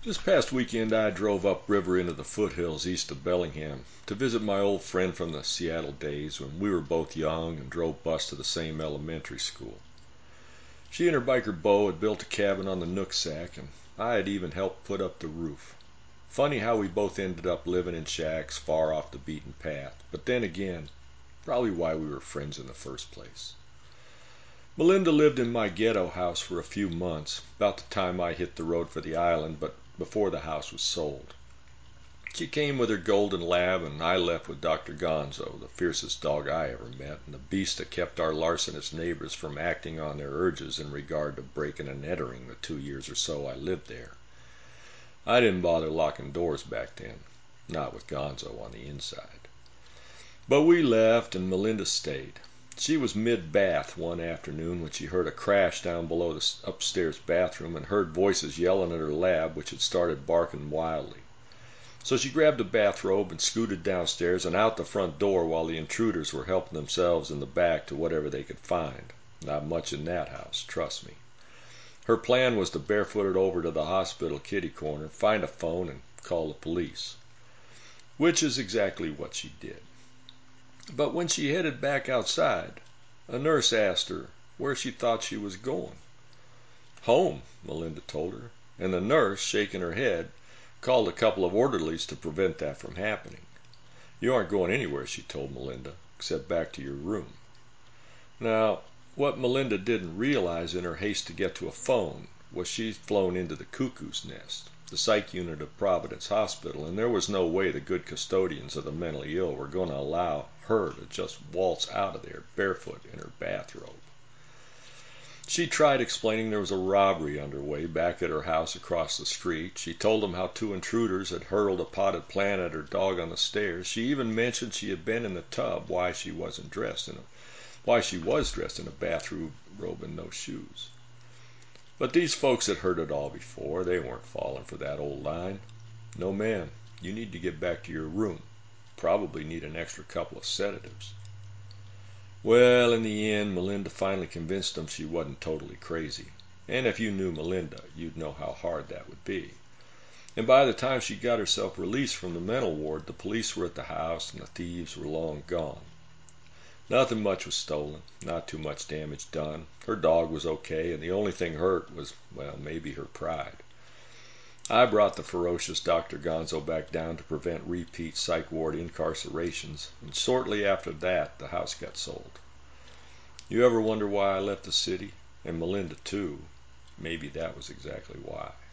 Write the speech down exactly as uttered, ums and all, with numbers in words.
This past weekend I drove upriver into the foothills east of Bellingham to visit my old friend from the Seattle days when we were both young and drove bus to the same elementary school. She and her biker Bo had built a cabin on the Nooksack, and I had even helped put up the roof. Funny how we both ended up living in shacks far off the beaten path, but then again, probably why we were friends in the first place. Melinda lived in my ghetto house for a few months, about the time I hit the road for the island, but before the house was sold. She came with her golden lab, and I left with Doctor Gonzo, the fiercest dog I ever met, and the beast that kept our larcenous neighbors from acting on their urges in regard to breaking and entering the two years or so I lived there. I didn't bother locking doors back then, not with Gonzo on the inside. But we left, and Melinda stayed. She was mid-bath one afternoon when she heard a crash down below the upstairs bathroom and heard voices yelling at her lab, which had started barking wildly. So she grabbed a bathrobe and scooted downstairs and out the front door while the intruders were helping themselves in the back to whatever they could find. Not much in that house, trust me. Her plan was to barefoot it over to the hospital kitty corner, find a phone, and call the police. Which is exactly what she did. But when she headed back outside, a nurse asked her where she thought she was going. Home, Melinda told her, and the nurse, shaking her head, called a couple of orderlies to prevent that from happening. You aren't going anywhere, she told Melinda, except back to your room. Now, what Melinda didn't realize in her haste to get to a phone was she'd flown into the cuckoo's nest, the psych unit of Providence Hospital, and there was no way the good custodians of the mentally ill were going to allow her to just waltz out of there barefoot in her bathrobe. She tried explaining there was a robbery underway back at her house across the street. She told them how two intruders had hurled a potted plant at her dog on the stairs. She even mentioned she had been in the tub, why she wasn't dressed in a, why she was dressed in a bathrobe and no shoes. But these folks had heard it all before. They weren't falling for that old line. No, ma'am. You need to get back to your room. Probably need an extra couple of sedatives. Well, in the end, Melinda finally convinced them she wasn't totally crazy. And if you knew Melinda, you'd know how hard that would be. And by the time she got herself released from the mental ward, the police were at the house and the thieves were long gone. Nothing much was stolen, not too much damage done. Her dog was okay, and the only thing hurt was, well, maybe her pride. I brought the ferocious Doctor Gonzo back down to prevent repeat psych ward incarcerations, and shortly after that the house got sold. You ever wonder why I left the city? And Melinda, too. Maybe that was exactly why.